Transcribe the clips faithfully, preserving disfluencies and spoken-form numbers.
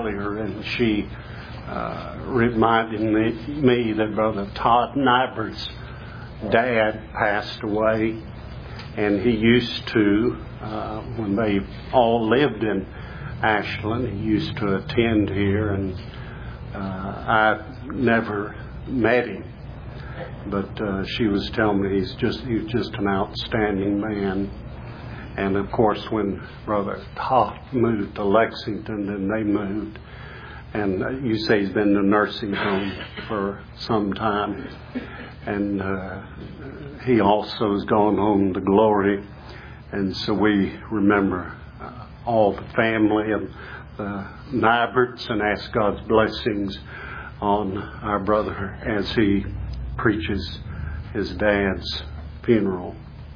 earlier, and she uh, reminded me, me that Brother Todd Nybert's dad passed away, and he used to, uh, when they all lived in Ashland, he used to attend here, and uh, I never met him. But uh, she was telling me he's just he's just an outstanding man. And of course, when Brother Todd moved to Lexington, then they moved. And uh, you say he's been in a nursing home for some time. And uh, he also has gone home to glory. And so we remember uh, all the family of the Nyberts and ask God's blessings on our brother as he preaches his dad's funeral.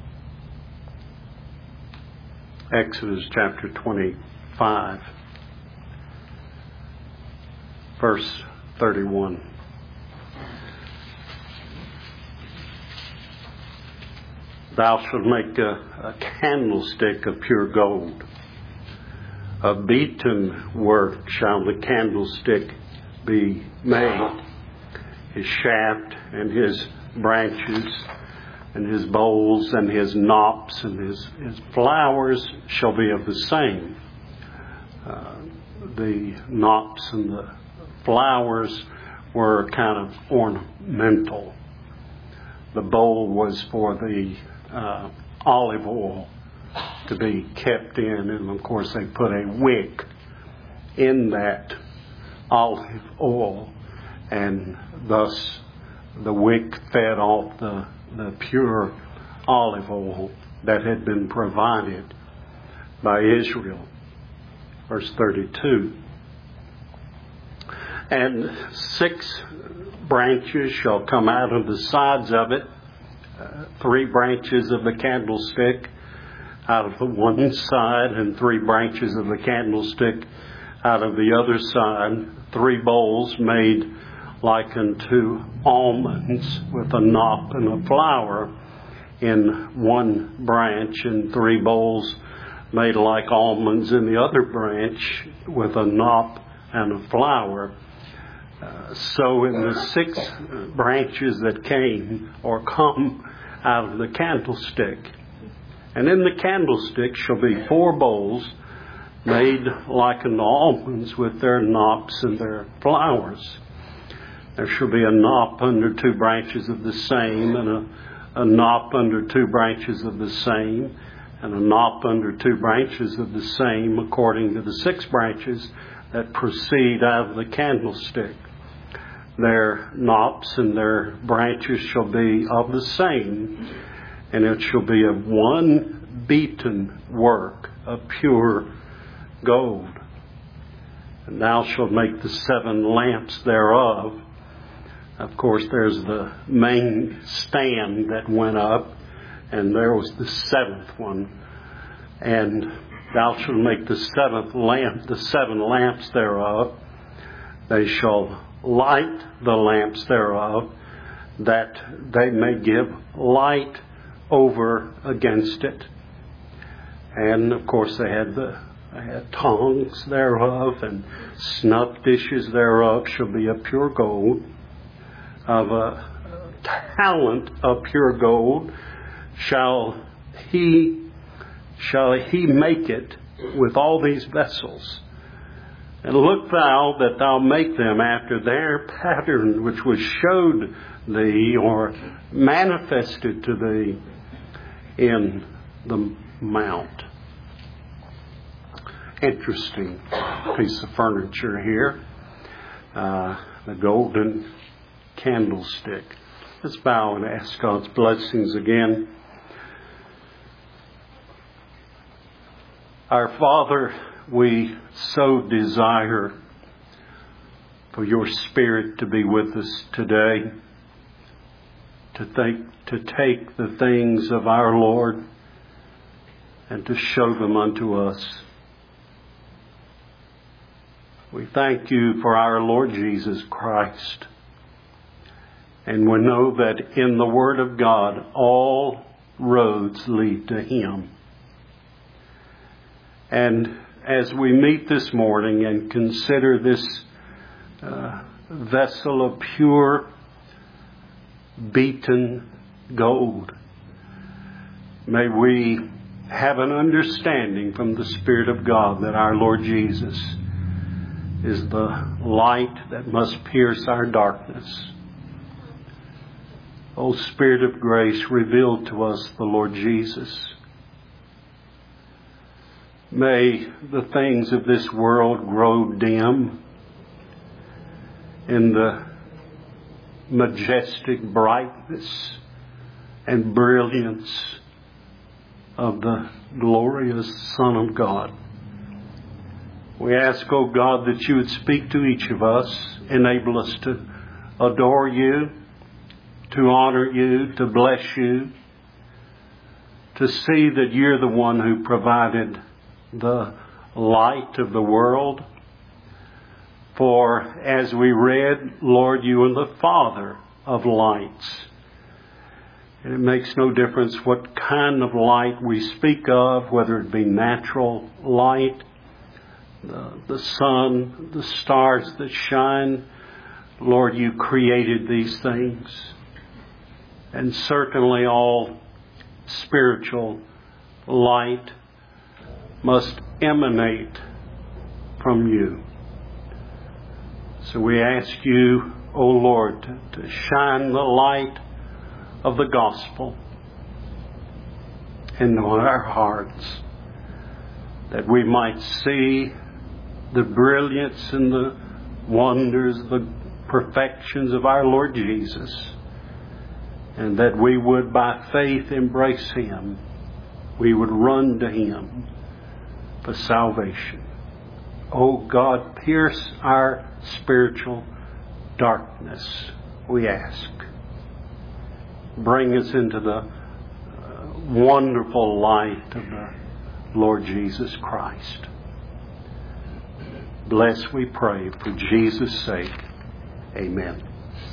Exodus chapter twenty-five, verse thirty-one. Thou shalt make a, a candlestick of pure gold. Of beaten work shall the candlestick be made. His shaft and his branches and his bowls and his knops and his, his flowers shall be of the same. Uh, the knops and the flowers were kind of ornamental. The bowl was for the uh, olive oil to be kept in, and of course they put a wick in that olive oil, and thus the wick fed off the, the pure olive oil that had been provided by Israel. Verse thirty-two. And six branches shall come out of the sides of it, uh, three branches of the candlestick out of the one side, and three branches of the candlestick out of the other side, three bowls made like unto almonds, with a knop and a flower in one branch, and three bowls made like almonds in the other branch, with a knop and a flower. Uh, so in the six branches that came or come out of the candlestick, and in the candlestick shall be four bowls made like unto almonds, with their knops and their flowers. There shall be a knop under two branches of the same, and a, a knop under two branches of the same, and a knop under two branches of the same, according to the six branches that proceed out of the candlestick. Their knops and their branches shall be of the same, and it shall be of one beaten work of pure gold. And thou shalt make the seven lamps thereof. Of course, there's the main stand that went up, and there was the seventh one. And thou shalt make the seventh lamp, the seven lamps thereof. They shall light the lamps thereof, that they may give light over against it. And of course, they had the they had tongs thereof, and snuff dishes thereof shall be of pure gold. Of a talent of pure gold shall he shall he make it with all these vessels. And look thou that thou make them after their pattern, which was showed thee or manifested to thee in the mount. Interesting piece of furniture here. Uh, the golden candlestick. Let's bow and ask God's blessings again. Our Father, we so desire for your Spirit to be with us today, to think, to take the things of our Lord and to show them unto us. We thank you for our Lord Jesus Christ. And we know that in the Word of God, all roads lead to Him. And as we meet this morning and consider this uh, vessel of pure, beaten gold, may we have an understanding from the Spirit of God that our Lord Jesus is the light that must pierce our darkness. O Spirit of grace, reveal to us the Lord Jesus. May the things of this world grow dim in the majestic brightness and brilliance of the glorious Son of God. We ask, O God, that you would speak to each of us, enable us to adore you, to honor you, to bless you, to see that you're the one who provided the light of the world. For as we read, Lord, you are the Father of lights. And it makes no difference what kind of light we speak of, whether it be natural light, the, the sun, the stars that shine. Lord, you created these things. And certainly all spiritual light must emanate from you. So we ask you, O Lord, to, to shine the light of the gospel into our hearts, that we might see the brilliance and the wonders, the perfections of our Lord Jesus, and that we would by faith embrace Him. We would run to Him for salvation. Oh God, pierce our spiritual darkness, we ask. Bring us into the uh, wonderful light of the Lord Jesus Christ. Bless, we pray, for Jesus' sake. Amen.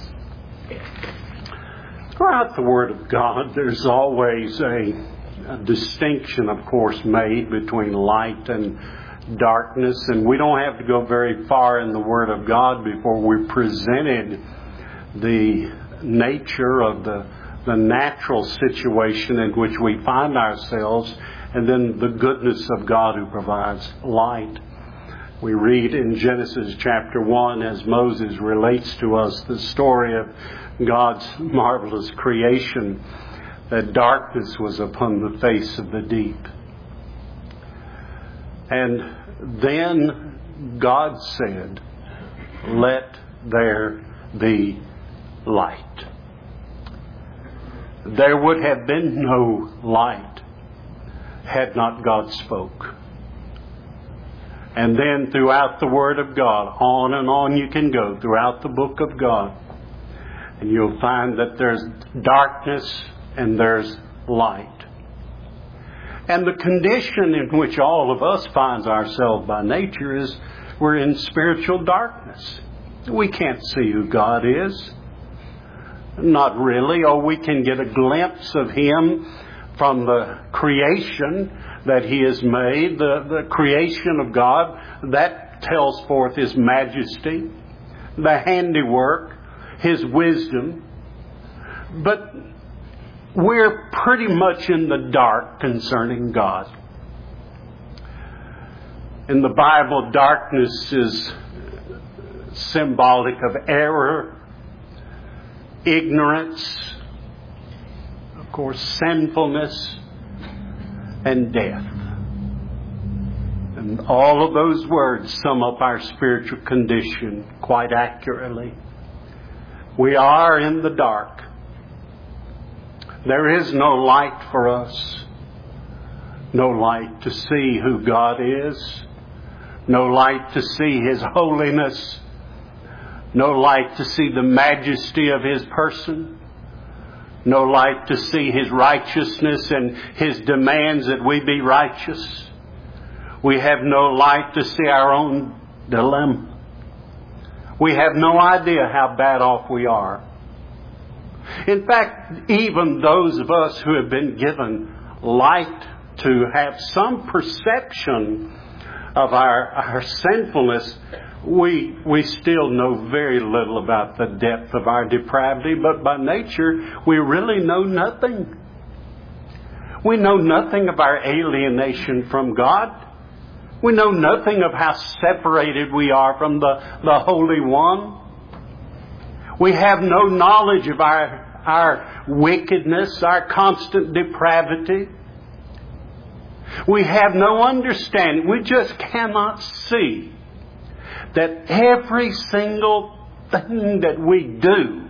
Throughout the Word of God, there's always a, a distinction, of course, made between light and darkness. And we don't have to go very far in the Word of God before we're presented the nature of the, the natural situation in which we find ourselves, and then the goodness of God who provides light. We read in Genesis chapter one, as Moses relates to us the story of God's marvelous creation, that darkness was upon the face of the deep. And then God said, "Let there be light." There would have been no light had not God spoke. And then throughout the Word of God, on and on you can go throughout the book of God, and you'll find that there's darkness and there's light. And the condition in which all of us finds ourselves by nature is we're in spiritual darkness. We can't see who God is. Not really. Oh, we can get a glimpse of Him from the creation that He has made, the, the creation of God. That tells forth His majesty, the handiwork, His wisdom. But we're pretty much in the dark concerning God. In the Bible, darkness is symbolic of error, ignorance, of course, sinfulness, and death. And all of those words sum up our spiritual condition quite accurately. We are in the dark. There is no light for us. No light to see who God is. No light to see His holiness. No light to see the majesty of His person. No light to see His righteousness and His demands that we be righteous. We have no light to see our own dilemma. We have no idea how bad off we are. In fact, even those of us who have been given light to have some perception of our, our sinfulness, we we still know very little about the depth of our depravity, but by nature we really know nothing. We know nothing of our alienation from God. We know nothing of how separated we are from the, the Holy One. We have no knowledge of our, our wickedness, our constant depravity. We have no understanding. We just cannot see that every single thing that we do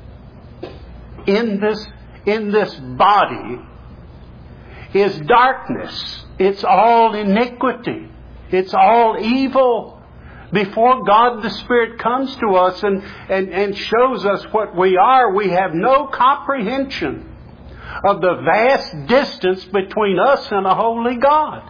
in this, in this body is darkness. It's all iniquity. It's all evil. Before God the Spirit comes to us and, and, and shows us what we are, we have no comprehension of the vast distance between us and a holy God.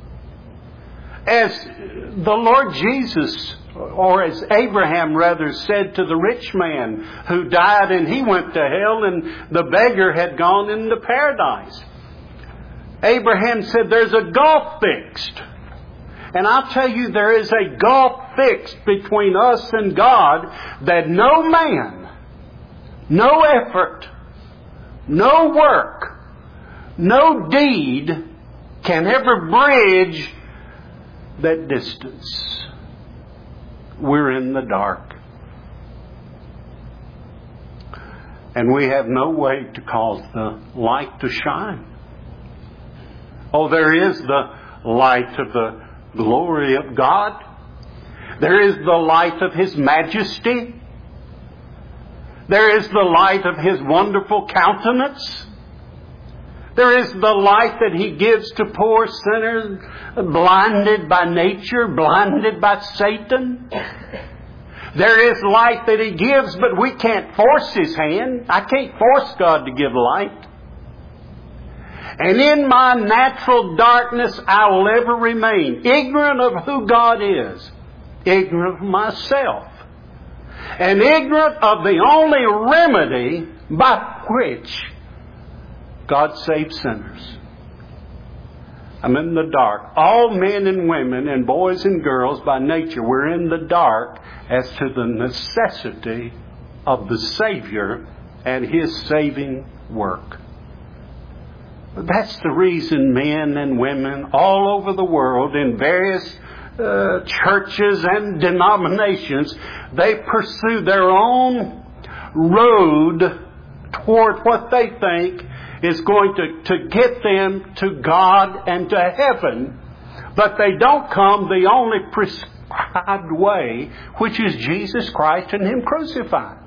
As the Lord Jesus, or as Abraham rather, said to the rich man who died and he went to hell and the beggar had gone into paradise. Abraham said, there's a gulf fixed. And I'll tell you, there is a gulf fixed between us and God that no man, no effort, no work, no deed can ever bridge that distance. We're in the dark. And we have no way to cause the light to shine. Oh, there is the light of the glory of God. There is the light of His majesty. There is the light of His wonderful countenance. There is the light that He gives to poor sinners blinded by nature, blinded by Satan. There is light that He gives, but we can't force His hand. I can't force God to give light. And in my natural darkness, I will ever remain ignorant of who God is, ignorant of myself, and ignorant of the only remedy by which God saves sinners. I'm in the dark. All men and women and boys and girls by nature, we're in the dark as to the necessity of the Savior and His saving work. That's the reason men and women all over the world in various uh, churches and denominations, they pursue their own road toward what they think is going to, to get them to God and to heaven. But they don't come the only prescribed way, which is Jesus Christ and Him crucified.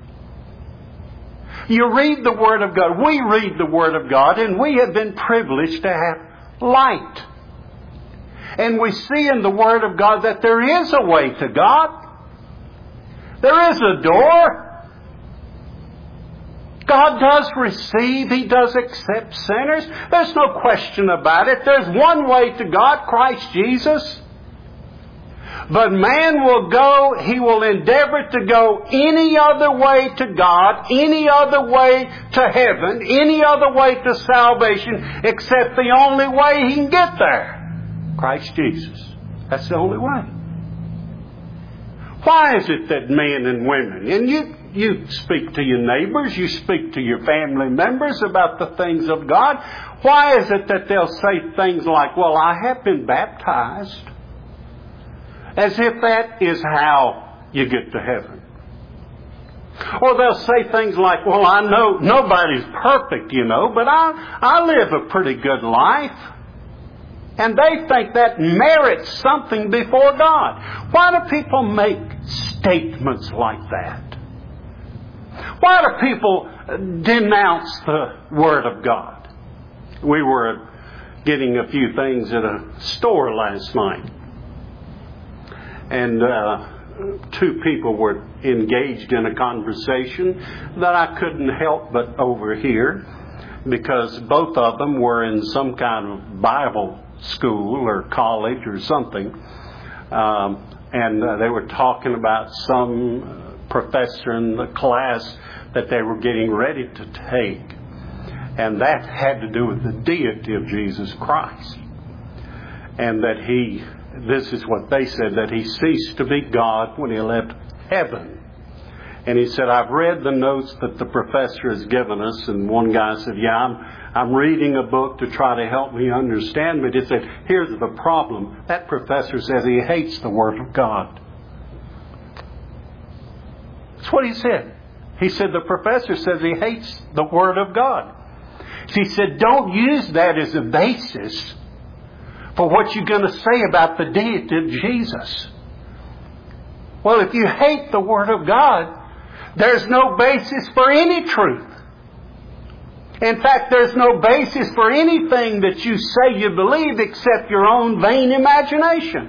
You read the Word of God. We read the Word of God, and we have been privileged to have light. And we see in the Word of God that there is a way to God. There is a door. God does receive. He does accept sinners. There's no question about it. There's one way to God, Christ Jesus. But man will go, he will endeavor to go any other way to God, any other way to heaven, any other way to salvation, except the only way he can get there. Christ Jesus. That's the only way. Why is it that men and women, and you, you speak to your neighbors, you speak to your family members about the things of God, why is it that they'll say things like, well, I have been baptized? As if that is how you get to heaven. Or they'll say things like, well, I know nobody's perfect, you know, but I, I live a pretty good life. And they think that merits something before God. Why do people make statements like that? Why do people denounce the Word of God? We were getting a few things at a store last night. And uh, two people were engaged in a conversation that I couldn't help but overhear, because both of them were in some kind of Bible school or college or something. Um, and uh, they were talking about some professor in the class that they were getting ready to take. And that had to do with the deity of Jesus Christ. And that He this is what they said, that he ceased to be God when he left heaven. And he said, I've read the notes that the professor has given us. And one guy said, yeah, I'm, I'm reading a book to try to help me understand. But he said, here's the problem. That professor says he hates the Word of God. That's what he said. He said, the professor says he hates the Word of God. He said, don't use that as a basis for what you're going to say about the deity of Jesus. Well, if you hate the Word of God, there's no basis for any truth. In fact, there's no basis for anything that you say you believe except your own vain imagination.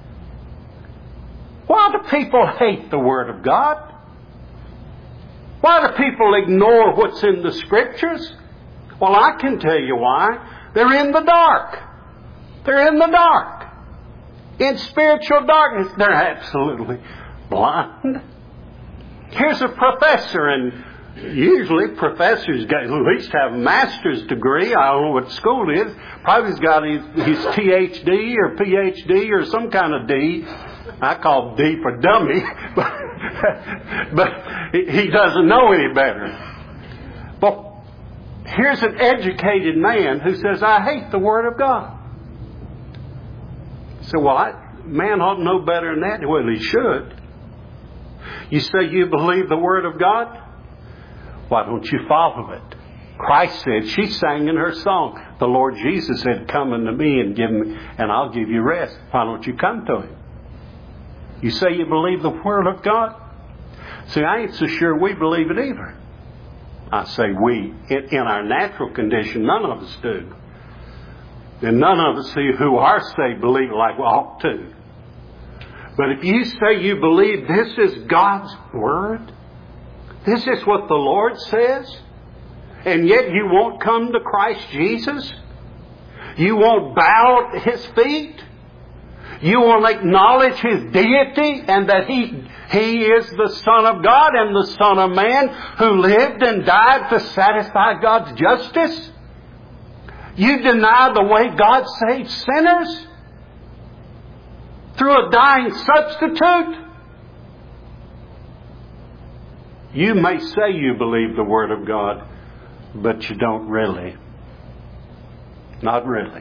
Why do people hate the Word of God? Why do people ignore what's in the Scriptures? Well, I can tell you why. They're in the dark. They're in the dark. In spiritual darkness. They're absolutely blind. Here's a professor, and usually professors get, at least have a master's degree. I don't know what school it is. Probably he's got his, his T H D or P H D or some kind of D. I call D for dummy. But, but he doesn't know any better. But here's an educated man who says, I hate the Word of God. So, well, I, man ought to know better than that. Well, he should. You say you believe the Word of God? Why don't you follow it? Christ said, she sang in her song, the Lord Jesus said, come unto me and give me, and I'll give you rest. Why don't you come to Him? You say you believe the Word of God? See, I ain't so sure we believe it either. I say we. In, in our natural condition, none of us do. And none of us who are saved believe it like we ought to. But if you say you believe this is God's Word, this is what the Lord says, and yet you won't come to Christ Jesus, you won't bow at His feet, you won't acknowledge His deity and that He, He is the Son of God and the Son of Man who lived and died to satisfy God's justice, you deny the way God saves sinners through a dying substitute. You may say you believe the Word of God, but you don't really. Not really.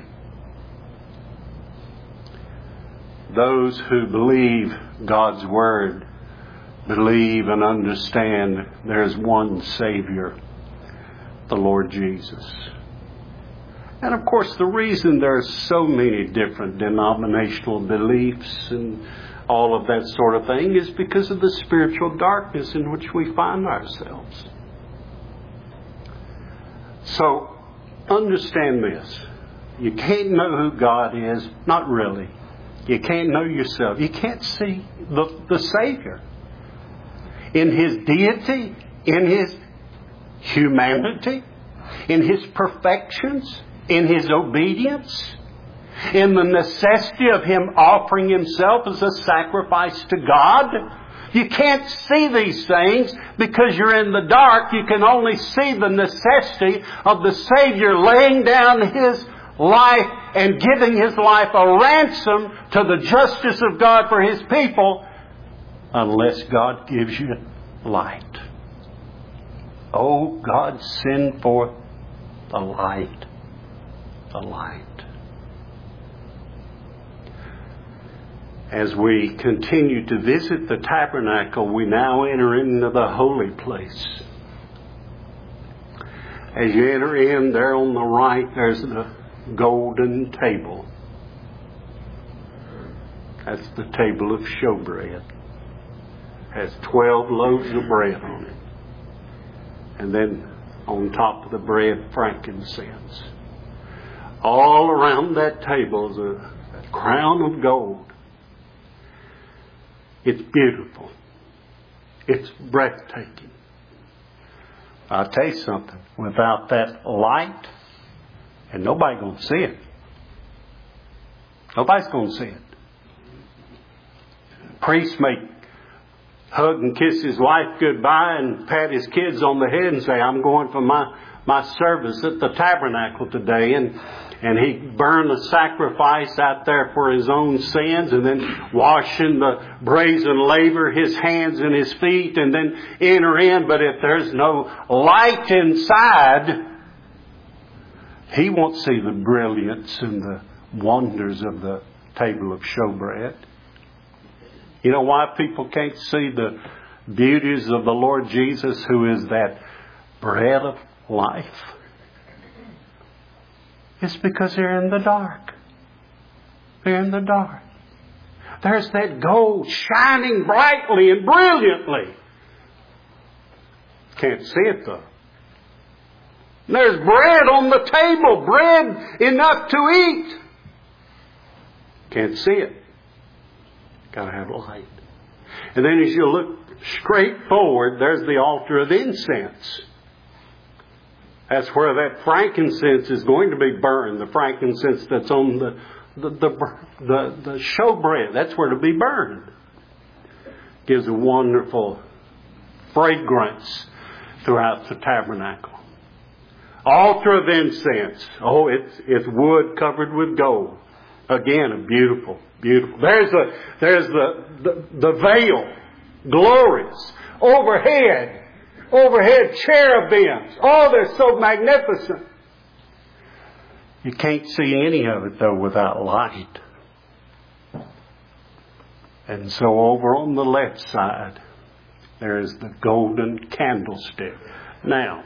Those who believe God's Word believe and understand there's one Savior, the Lord Jesus. And of course, the reason there are so many different denominational beliefs and all of that sort of thing is because of the spiritual darkness in which we find ourselves. So, understand this. You can't know who God is. Not really. You can't know yourself. You can't see the, the Savior. In His deity, in His humanity, in His perfections, in His obedience, in the necessity of Him offering Himself as a sacrifice to God. You can't see these things because you're in the dark. You can only see the necessity of the Savior laying down His life and giving His life a ransom to the justice of God for His people, unless God gives you light. Oh, God, send forth the light. The light. As we continue to visit the tabernacle, we now enter into the holy place. As you enter in, there on the right, there's the golden table. That's the table of showbread. It has twelve loaves of bread on it. And then on top of the bread, frankincense. All around that table is a, a crown of gold. It's beautiful. It's breathtaking. I'll tell you something. Without that light, and nobody's going to see it. Nobody's going to see it. Priest may hug and kiss his wife goodbye and pat his kids on the head and say, I'm going for my my service at the tabernacle today, and and he burned a sacrifice out there for his own sins, and then washing the brazen laver, his hands and his feet, and then enter in. But if there's no light inside, he won't see the brilliance and the wonders of the table of showbread. You know why people can't see the beauties of the Lord Jesus, who is that bread of life? It's because they're in the dark. They're in the dark. There's that gold shining brightly and brilliantly. Can't see it though. And there's bread on the table, bread enough to eat. Can't see it. Got to have light. And then as you look straight forward, there's the altar of incense. That's where that frankincense is going to be burned. The frankincense that's on the the the, the, the showbread. That's where to be burned. Gives a wonderful fragrance throughout the tabernacle. Altar of incense. Oh, it's it's wood covered with gold. Again, a beautiful, beautiful. There's a there's the the, the veil, glorious overhead. Overhead cherubims. Oh, they're so magnificent. You can't see any of it, though, without light. And so over on the left side, there is the golden candlestick. Now,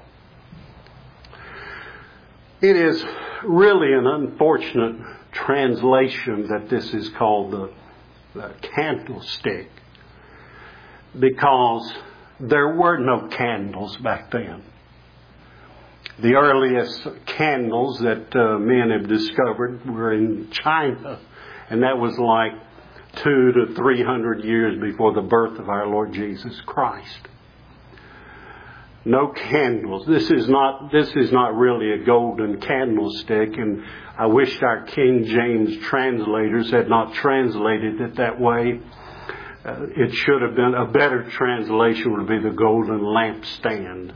it is really an unfortunate translation that this is called the, the candlestick, because there were no candles back then. The earliest candles that uh, men have discovered were in China, and that was like two to three hundred years before the birth of our Lord Jesus Christ. No candles. This is not this is not really a golden candlestick, and I wish our King James translators had not translated it that way. Uh, it should have been, a better translation would be the golden lampstand.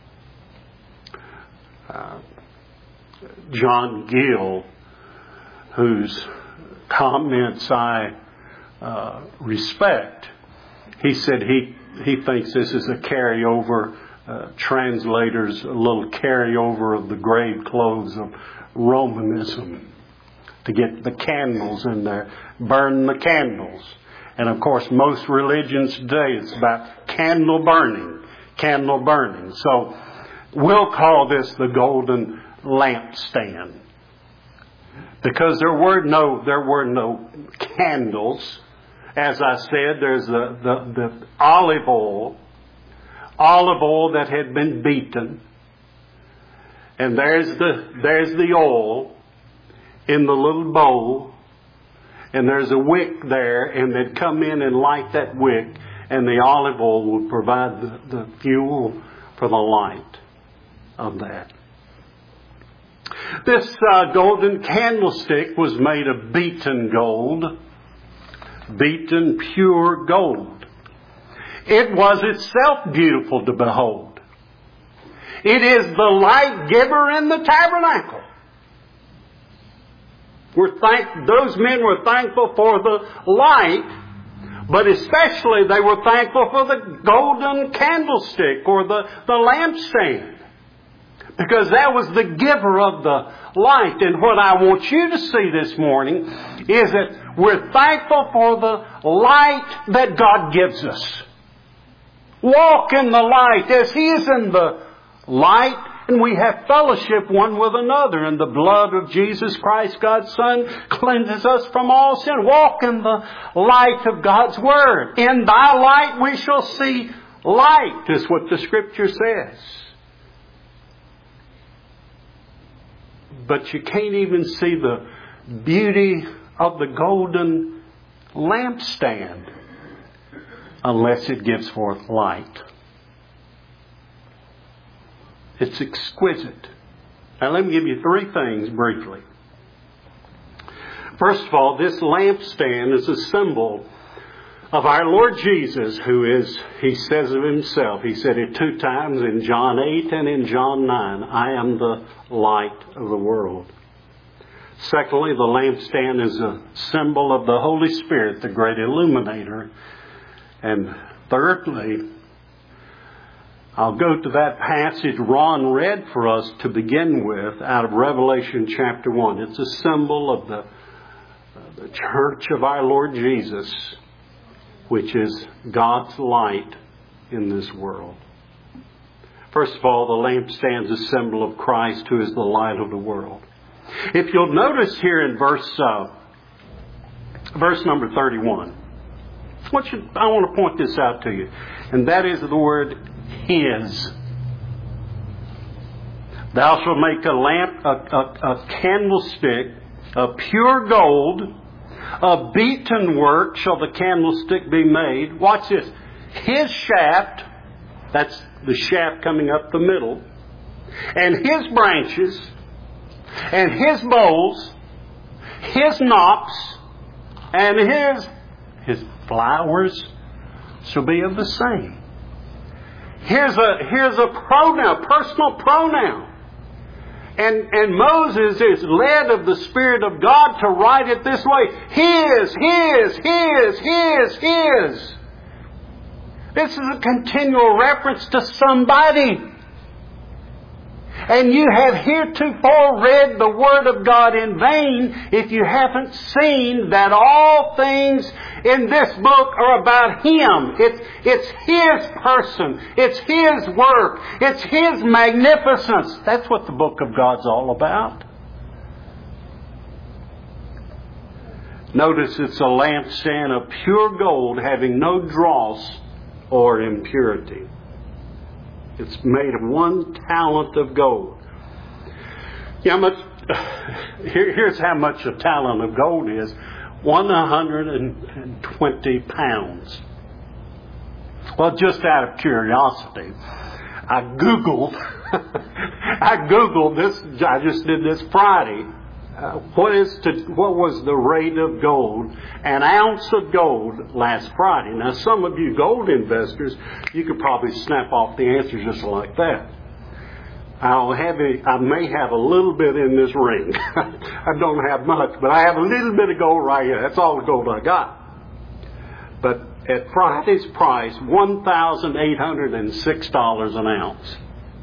Uh, John Gill, whose comments I uh, respect, he said he, he thinks this is a carryover, uh, translators, a little carryover of the grave clothes of Romanism, to get the candles in there, burn the candles. And of course, most religions today, it's about candle burning, candle burning. So we'll call this the golden lampstand, because there were no there were no candles. As I said, there's the the, the olive oil, olive oil that had been beaten, and there's the there's the oil in the little bowl. And there's a wick there, and they'd come in and light that wick, and the olive oil would provide the, the fuel for the light of that. This uh, golden candlestick was made of beaten gold, beaten pure gold. It was itself beautiful to behold. It is the light giver in the tabernacle. We're thank, those men were thankful for the light, but especially they were thankful for the golden candlestick or the, the lampstand, because that was the giver of the light. And what I want you to see this morning is that we're thankful for the light that God gives us. Walk in the light as He is in the light. And we have fellowship one with another. And the blood of Jesus Christ, God's Son, cleanses us from all sin. Walk in the light of God's Word. In thy light we shall see light, is what the Scripture says. But you can't even see the beauty of the golden lampstand unless it gives forth light. It's exquisite. Now let me give you three things briefly. First of all, this lampstand is a symbol of our Lord Jesus, who is, He says of Himself, He said it two times in John eight and in John nine, I am the light of the world. Secondly, the lampstand is a symbol of the Holy Spirit, the great illuminator. And thirdly, I'll go to that passage Ron read for us to begin with out of Revelation chapter one. It's a symbol of the, the church of our Lord Jesus, which is God's light in this world. First of all, the lampstand is a symbol of Christ, who is the light of the world. If you'll notice here in verse uh, verse number thirty-one, what should, I want to point this out to you, and that is the word His. Thou shalt make a lamp, a, a, a candlestick of pure gold, of beaten work shall the candlestick be made. Watch this. His shaft, that's the shaft coming up the middle, and his branches, and his bowls, his knops, and his his flowers shall be of the same. Here's a here's a pronoun, personal pronoun. And and Moses is led of the Spirit of God to write it this way. His, his, his, his, his. This is a continual reference to somebody. And you have heretofore read the Word of God in vain if you haven't seen that all things in this book are about Him. It's, it's His person. It's His work. It's His magnificence. That's what the book of God's all about. Notice it's a lampstand of pure gold having no dross or impurity. It's made of one talent of gold. Yeah, much, here, here's how much a talent of gold is. one hundred twenty pounds. Well, just out of curiosity, I Googled, I Googled this, I just did this Friday. Uh, what is to, what was the rate of gold, an ounce of gold last Friday? Now, some of you gold investors, you could probably snap off the answer just like that. I'll have a, I may have a little bit in this ring. I don't have much, but I have a little bit of gold right here. That's all the gold I got. But at Friday's price, one thousand eight hundred six dollars an ounce,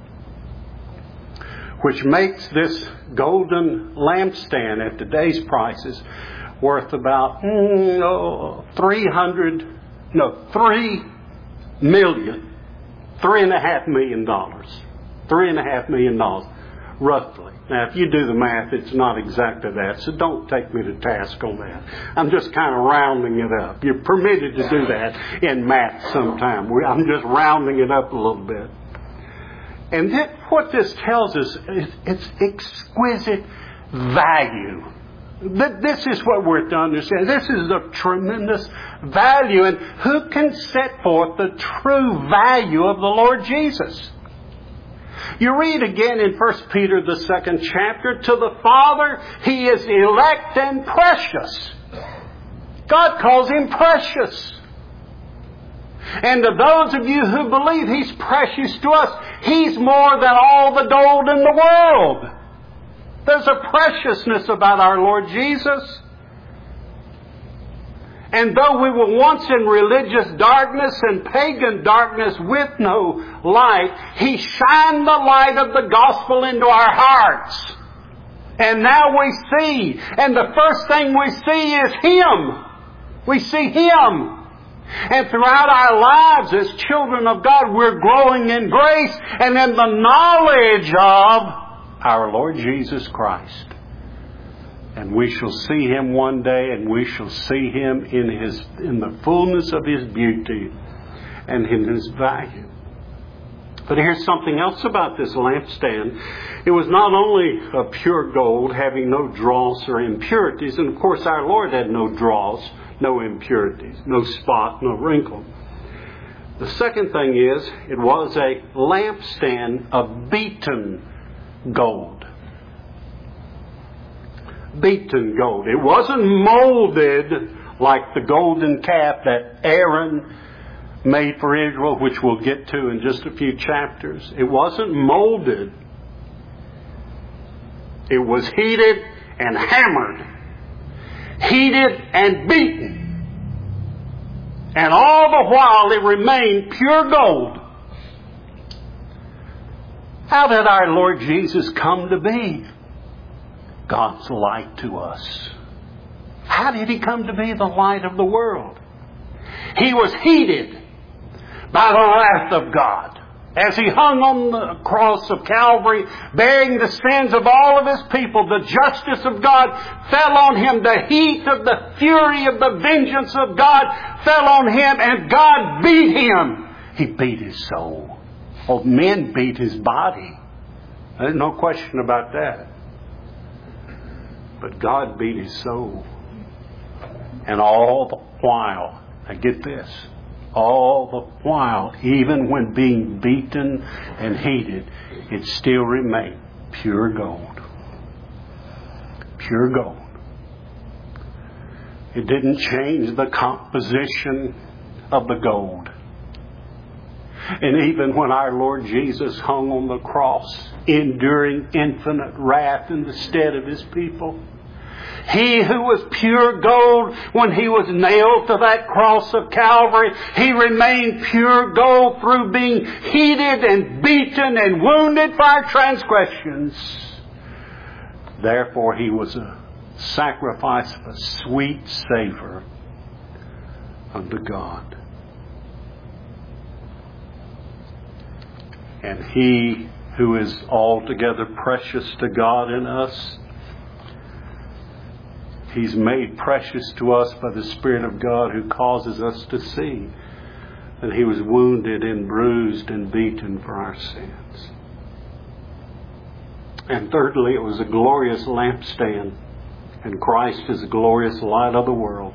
which makes this golden lampstand at today's prices worth about mm, oh, three hundred, no, three million, three and a half million dollars, three and a half million dollars, roughly. Now, if you do the math, it's not exactly that, so don't take me to task on that. I'm just kind of rounding it up. You're permitted to do that in math sometime. I'm just rounding it up a little bit. And that, what this tells us is it's exquisite value. This is what we're to understand. This is a tremendous value. And who can set forth the true value of the Lord Jesus? You read again in First Peter, the second chapter, to the Father, He is elect and precious. God calls Him precious. And to those of you who believe He's precious to us, He's more than all the gold in the world. There's a preciousness about our Lord Jesus. And though we were once in religious darkness and pagan darkness with no light, He shined the light of the gospel into our hearts. And now we see. And the first thing we see is Him. We see Him. And throughout our lives as children of God, we're growing in grace and in the knowledge of our Lord Jesus Christ. And we shall see Him one day, and we shall see Him in His in the fullness of His beauty and in His value. But here's something else about this lampstand. It was not only of pure gold, having no dross or impurities, and of course our Lord had no dross, no impurities, no spot, no wrinkle. The second thing is, it was a lampstand of beaten gold. Beaten gold. It wasn't molded like the golden calf that Aaron made for Israel, which we'll get to in just a few chapters. It wasn't molded. It was heated and hammered. Heated and beaten. And all the while it remained pure gold. How did our Lord Jesus come to be? God's light to us. How did He come to be the light of the world? He was heated by the wrath of God as He hung on the cross of Calvary, bearing the sins of all of His people. The justice of God fell on Him. The heat of the fury of the vengeance of God fell on Him, and God beat Him. He beat His soul. Oh, men beat His body. There's no question about that. But God beat His soul. And all the while, now get this, all the while, even when being beaten and heated, it still remained pure gold. Pure gold. It didn't change the composition of the gold. And even when our Lord Jesus hung on the cross, enduring infinite wrath in the stead of His people, He who was pure gold when He was nailed to that cross of Calvary, He remained pure gold through being heated and beaten and wounded for our transgressions. Therefore He was a sacrifice of a sweet savor unto God. And He who is altogether precious to God in us, He's made precious to us by the Spirit of God, who causes us to see that He was wounded and bruised and beaten for our sins. And thirdly, it was a glorious lampstand, and Christ is the glorious light of the world.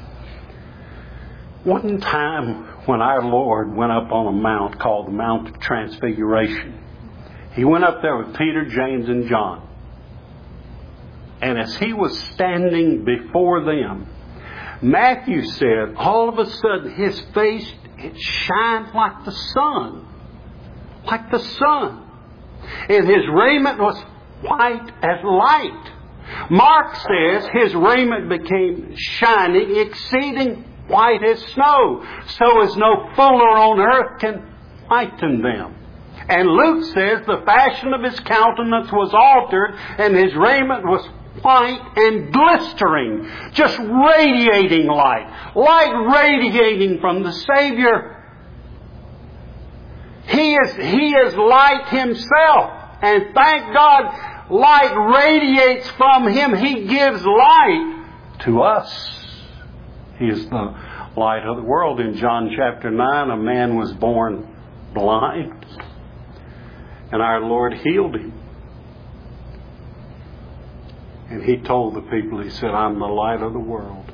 One time when our Lord went up on a mount called the Mount of Transfiguration, He went up there with Peter, James, and John. And as He was standing before them, Matthew said, all of a sudden His face, it shined like the sun. Like the sun. And His raiment was white as light. Mark says His raiment became shining, exceeding white as snow, so as no fuller on earth can whiten them. And Luke says the fashion of His countenance was altered, and His raiment was white and glistering, just radiating light, light radiating from the Savior. He is, He is light Himself, and thank God, light radiates from Him. He gives light to us. He is the light of the world. In John chapter nine, a man was born blind, and our Lord healed him. And He told the people, He said, I'm the light of the world.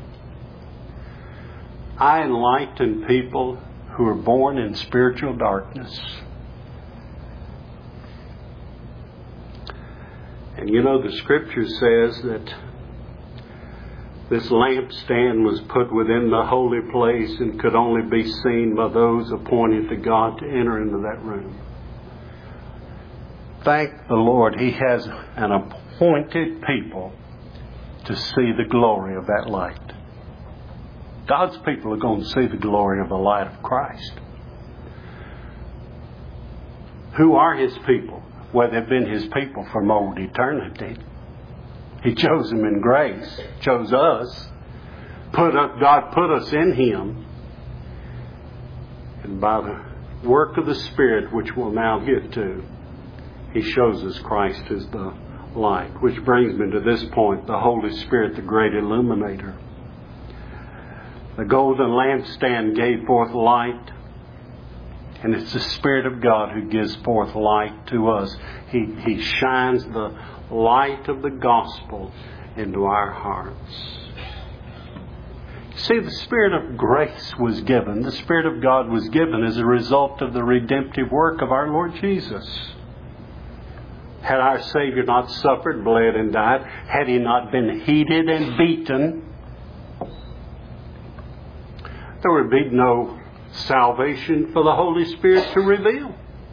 I enlighten people who are born in spiritual darkness. And you know, the Scripture says that this lampstand was put within the holy place and could only be seen by those appointed to God to enter into that room. Thank the Lord, He has an appointed people to see the glory of that light. God's people are going to see the glory of the light of Christ. Who are His people? Well, they've been His people from old eternity. He chose them in grace, chose us, put up, God put us in Him, and by the work of the Spirit, which we'll now get to, He shows us Christ as the light. Which brings me to this point, the Holy Spirit, the great illuminator. The golden lampstand gave forth light, and it's the Spirit of God who gives forth light to us. He, he shines the light of the gospel into our hearts. See, the Spirit of grace was given. The Spirit of God was given as a result of the redemptive work of our Lord Jesus. Had our Savior not suffered, bled, and died, had He not been heated and beaten, there would be no salvation for the Holy Spirit to reveal.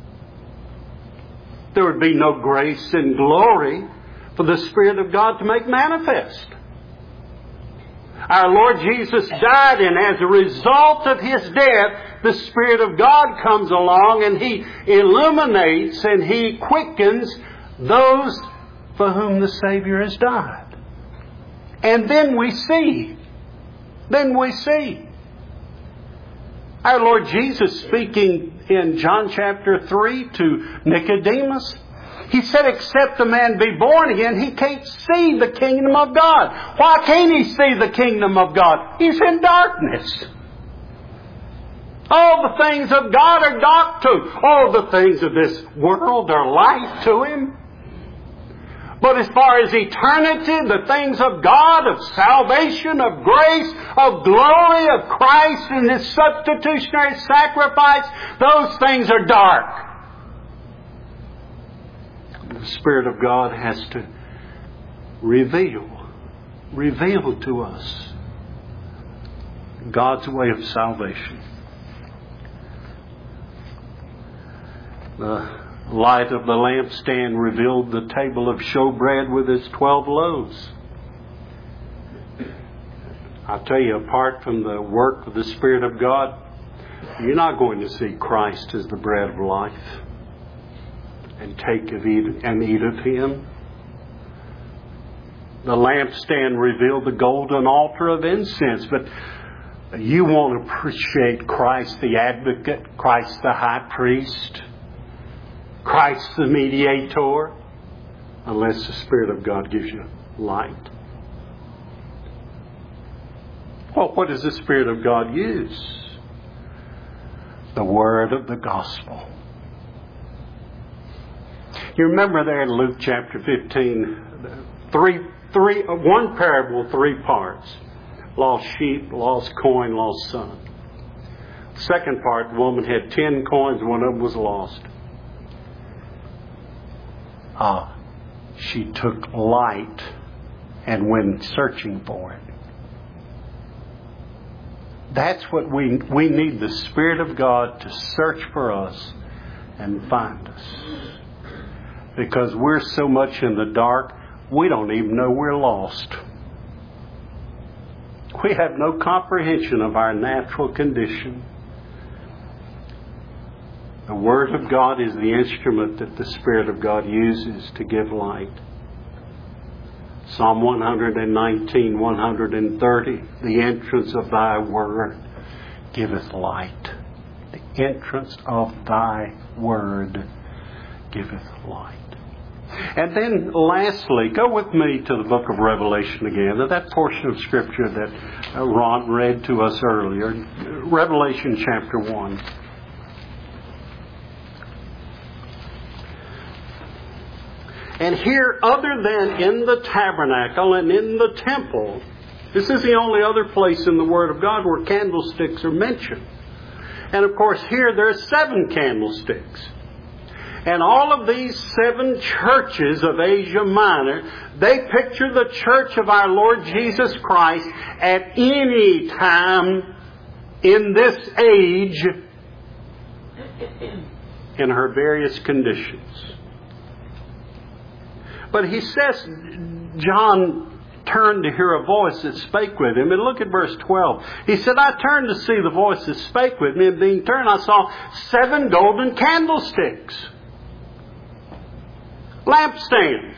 There would be no grace and glory for the Spirit of God to make manifest. Our Lord Jesus died, and as a result of His death, the Spirit of God comes along and He illuminates and He quickens those for whom the Savior has died. And then we see. Then we see. Our Lord Jesus, speaking in John chapter three to Nicodemus, He said, except a man be born again, he can't see the kingdom of God. Why can't he see the kingdom of God? He's in darkness. All the things of God are dark to him. All the things of this world are light to him. But as far as eternity, the things of God, of salvation, of grace, of glory, of Christ and His substitutionary sacrifice, those things are dark. The Spirit of God has to reveal, reveal to us God's way of salvation. The light of the lampstand revealed the table of showbread with its twelve loaves. I tell you, apart from the work of the Spirit of God, you're not going to see Christ as the bread of life and take of eat and eat of Him. The lampstand revealed the golden altar of incense, but you won't appreciate Christ the advocate, Christ the high priest, Christ the mediator, unless the Spirit of God gives you light. Well, what does the Spirit of God use? The word of the gospel. You remember there in Luke chapter fifteen, three, three, one parable, three parts. Lost sheep, lost coin, lost son. The second part, the woman had ten coins, one of them was lost. Ah, she took light and went searching for it. That's what we we need, the Spirit of God to search for us and find us. Because we're so much in the dark, we don't even know we're lost. We have no comprehension of our natural condition. The Word of God is the instrument that the Spirit of God uses to give light. Psalm one nineteen, one thirty, the entrance of Thy Word giveth light. The entrance of Thy Word giveth light. And then lastly, go with me to the book of Revelation again, that portion of Scripture that Ron read to us earlier. Revelation chapter one. And here, other than in the tabernacle and in the temple, this is the only other place in the Word of God where candlesticks are mentioned. And of course, here there are seven candlesticks. And all of these seven churches of Asia Minor, they picture the church of our Lord Jesus Christ at any time in this age in her various conditions. But he says, John turned to hear a voice that spake with him. And look at verse twelve. He said, I turned to see the voice that spake with me, and being turned, I saw seven golden candlesticks. Lampstands.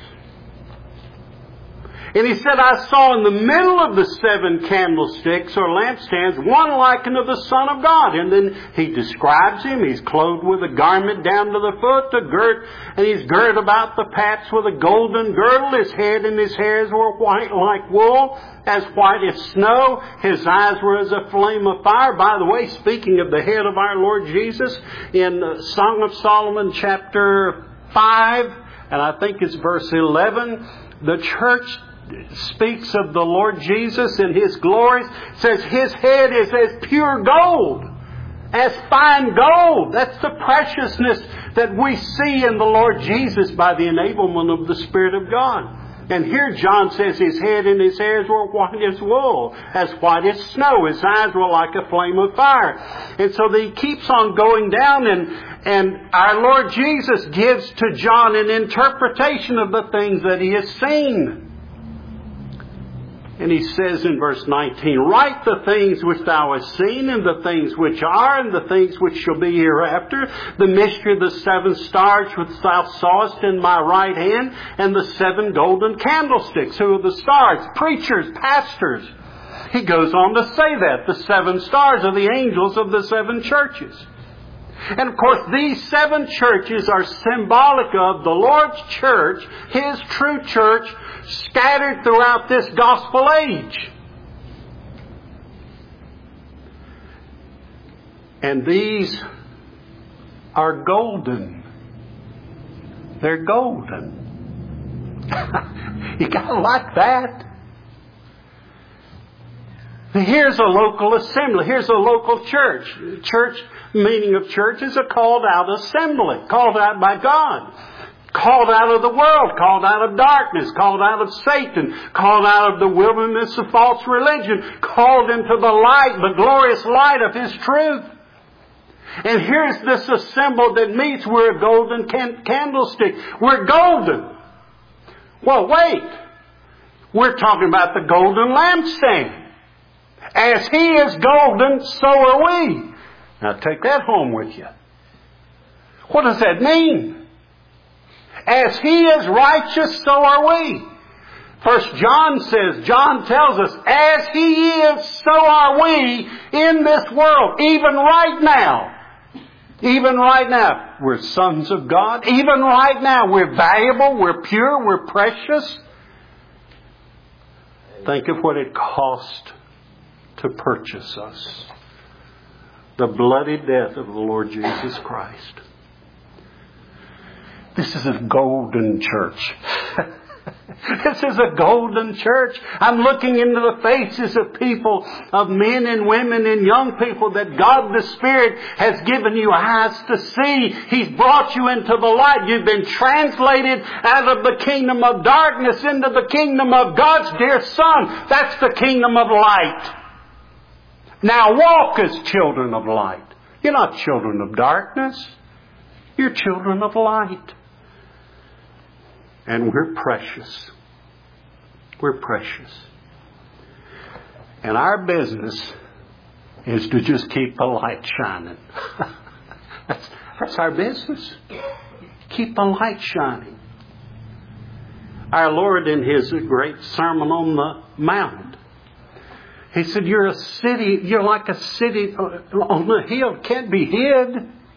And he said, I saw in the middle of the seven candlesticks or lampstands one like unto the Son of God. And then he describes him. He's clothed with a garment down to the foot, a girt, and he's girt about the paps with a golden girdle. His head and his hairs were white like wool, as white as snow. His eyes were as a flame of fire. By the way, speaking of the head of our Lord Jesus, in Song of Solomon chapter five, and I think it's verse eleven, the church speaks of the Lord Jesus and His glories. It says His head is as pure gold, as fine gold. That's the preciousness that we see in the Lord Jesus by the enablement of the Spirit of God. And here John says his head and his hairs were white as wool, as white as snow. His eyes were like a flame of fire. And so he keeps on going down, and, and our Lord Jesus gives to John an interpretation of the things that he has seen. And he says in verse nineteen, write the things which thou hast seen, and the things which are, and the things which shall be hereafter, the mystery of the seven stars which thou sawest in my right hand, and the seven golden candlesticks. Who are the stars? Preachers, pastors. He goes on to say that. The seven stars are the angels of the seven churches. And of course, these seven churches are symbolic of the Lord's church, His true church, scattered throughout this gospel age. And these are golden. They're golden. You gotta like that. Here's a local assembly. Here's a local church. Church, meaning of church, is a called out assembly. Called out by God. Called out of the world. Called out of darkness. Called out of Satan. Called out of the wilderness of false religion. Called into the light, the glorious light of His truth. And here's this assembly that meets. We're a golden can- candlestick. We're golden. Well, wait. We're talking about the golden lampstand. As He is golden, so are we. Now take that home with you. What does that mean? As He is righteous, so are we. First John says, John tells us, as He is, so are we in this world, even right now. Even right now, we're sons of God. Even right now, we're valuable, we're pure, we're precious. Think of what it cost to purchase us. The bloody death of the Lord Jesus Christ. This is a golden church. This is a golden church. I'm looking into the faces of people, of men and women and young people that God the Spirit has given you eyes to see. He's brought you into the light. You've been translated out of the kingdom of darkness into the kingdom of God's dear Son. That's the kingdom of light. Now walk as children of light. You're not children of darkness. You're children of light. And we're precious. We're precious. And our business is to just keep the light shining. that's, that's our business. Keep the light shining. Our Lord, in His great Sermon on the Mount, He said, you're a city, you're like a city on the hill, can't be hid.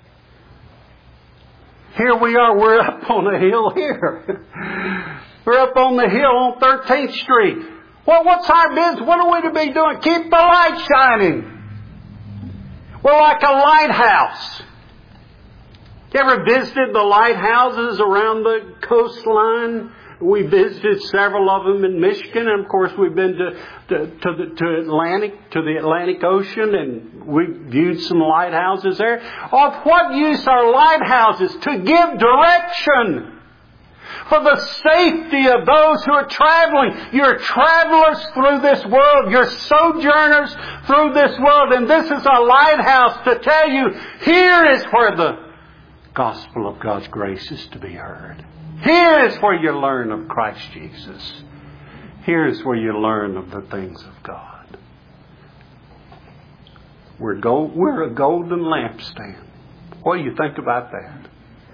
Here we are, we're up on a hill here. We're up on the hill on thirteenth Street. Well, what's our business? What are we to be doing? Keep the light shining. We're like a lighthouse. You ever visited the lighthouses around the coastline? We visited several of them in Michigan, and of course we've been to to to, the, to Atlantic to the Atlantic Ocean, and we viewed some lighthouses there. Of what use are lighthouses? To give direction for the safety of those who are traveling. You're travelers through this world. You're sojourners through this world, and this is a lighthouse to tell you here is where the gospel of God's grace is to be heard. Here is where you learn of Christ Jesus. Here is where you learn of the things of God. We're, gold, we're a golden lampstand. What do you think about that?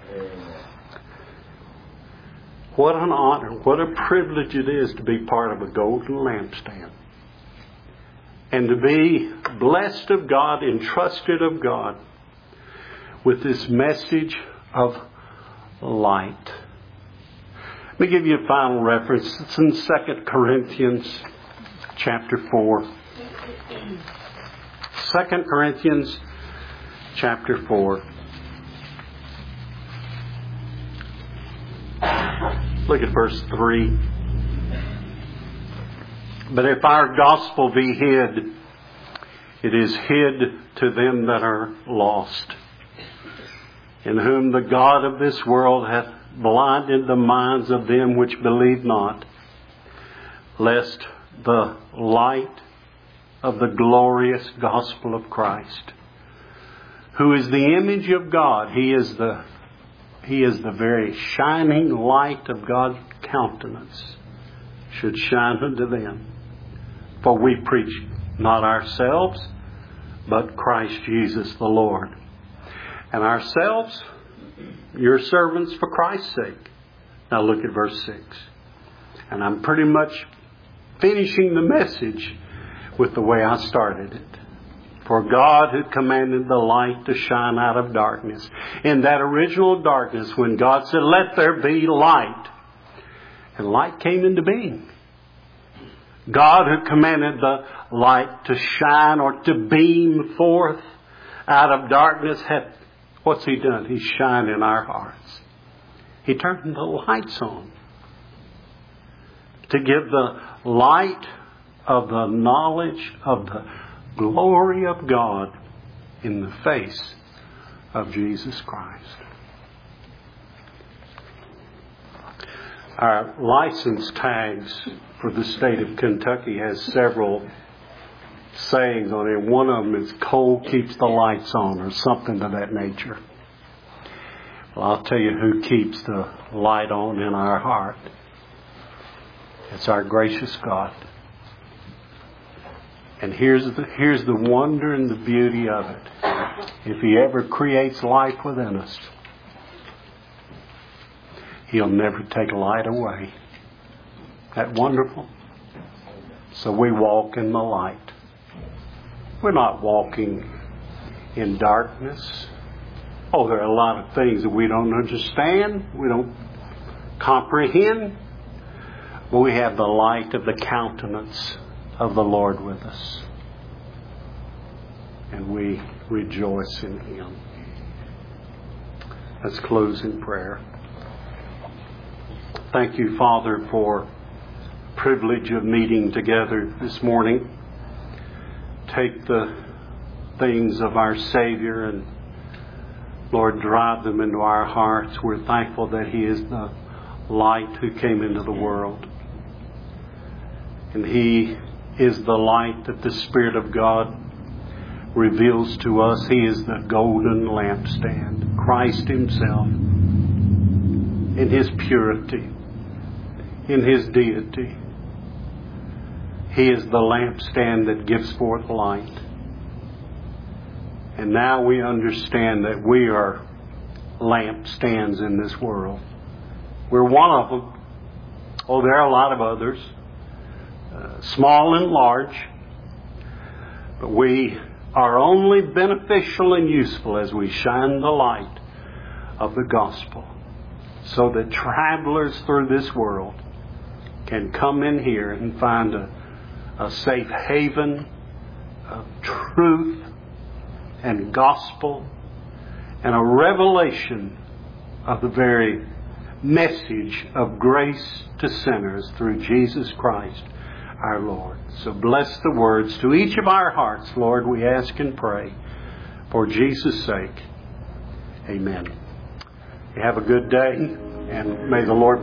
What an honor, what a privilege it is to be part of a golden lampstand. And to be blessed of God, entrusted of God with this message of light. Let me give you a final reference. It's in Second Corinthians chapter four. Second Corinthians chapter four. Look at verse three. But if our gospel be hid, it is hid to them that are lost, in whom the God of this world hath blinded the minds of them which believe not, lest the light of the glorious gospel of Christ, who is the image of God, He is the, He is the very shining light of God's countenance, should shine unto them. For we preach not ourselves, but Christ Jesus the Lord. And ourselves, your servants for Christ's sake. Now look at verse six. And I'm pretty much finishing the message with the way I started it. For God had commanded the light to shine out of darkness. In that original darkness, when God said, let there be light, and light came into being. God had commanded the light to shine or to beam forth out of darkness. Had, what's He done? He's shined in our hearts. He turned the lights on to give the light of the knowledge of the glory of God in the face of Jesus Christ. Our license tags for the state of Kentucky has several sayings on it. One of them is cold keeps the lights on, or something to that nature. Well, I'll tell you who keeps the light on in our heart. It's our gracious God. And here's the, here's the wonder and the beauty of it. If He ever creates life within us, He'll never take light away. Isn't that wonderful? So we walk in the light. We're not walking in darkness. Oh, there are a lot of things that we don't understand, we don't comprehend. But we have the light of the countenance of the Lord with us. And we rejoice in Him. Let's close in prayer. Thank you, Father, for the privilege of meeting together this morning. Take the things of our Savior and, Lord, drive them into our hearts. We're thankful that He is the light who came into the world. And He is the light that the Spirit of God reveals to us. He is the golden lampstand, Christ Himself, in His purity, in His deity. He is the lampstand that gives forth light. And now we understand that we are lampstands in this world. We're one of them. Oh, there are a lot of others, uh, small and large. But we are only beneficial and useful as we shine the light of the gospel, so that travelers through this world can come in here and find a, a safe haven of truth and gospel and a revelation of the very message of grace to sinners through Jesus Christ our Lord. So bless the words to each of our hearts, Lord, we ask and pray for Jesus' sake. Amen. You have a good day, and may the Lord